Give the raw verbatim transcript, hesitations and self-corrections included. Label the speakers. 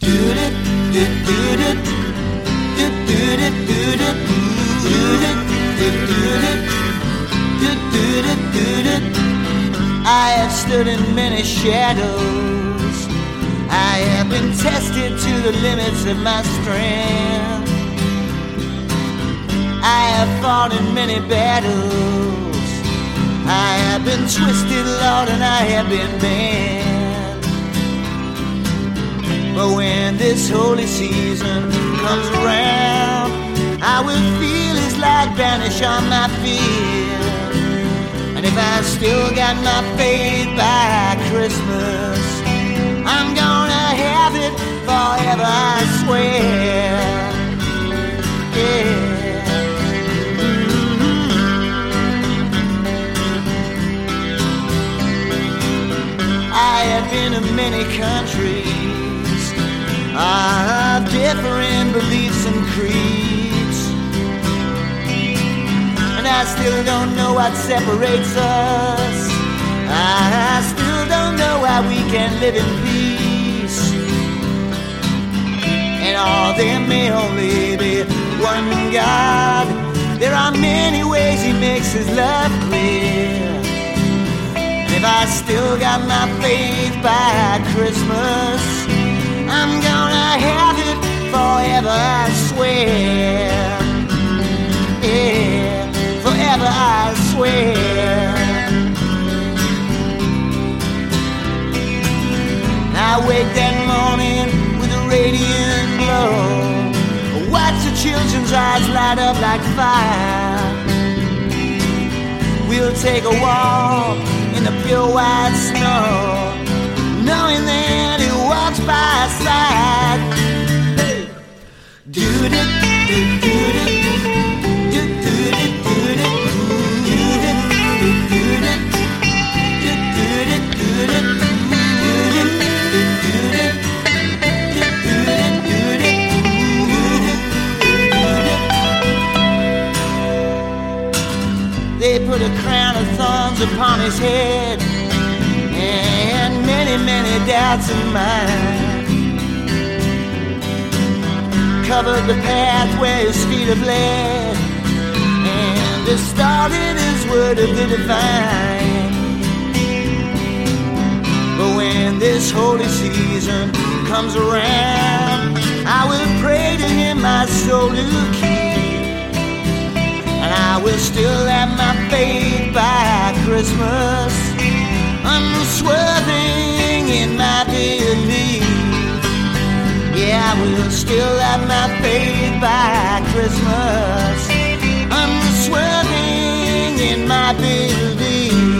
Speaker 1: I have stood in many shadows. I have been tested to the limits of my strength. I have fought in many battles. I have been twisted, Lord, and I have been bent. But when this holy season comes around, I will feel His light vanish on my fear. And if I still got my faith by Christmas, I'm gonna have it forever, I swear. Yeah. I have been in many countries of different beliefs and creeds, and I still don't know what separates us. I still don't know how we can live in peace. And all there may only be one God, there are many ways He makes His love clear. If I still got my faith by Christmas, I'm gonna have it forever, I swear. Yeah, forever, I swear. I wake that morning with a radiant glow, watch the children's eyes light up like fire. We'll take a walk in the pure white snow, knowing that He walks by our side. Hey. Do it, do it, do it, do it, do it, do it, do it, do it, do it, do it. They put a crown of thorns upon His head, and many, many doubts in mine. Covered the path where His feet have led, and distorted His word of the divine. But when this holy season comes around, I will pray to Him my soul to keep. And I will still have my faith by Christmas, unswerving in my belief. Yeah, I will still have my faith by Christmas, unswerving in my belief.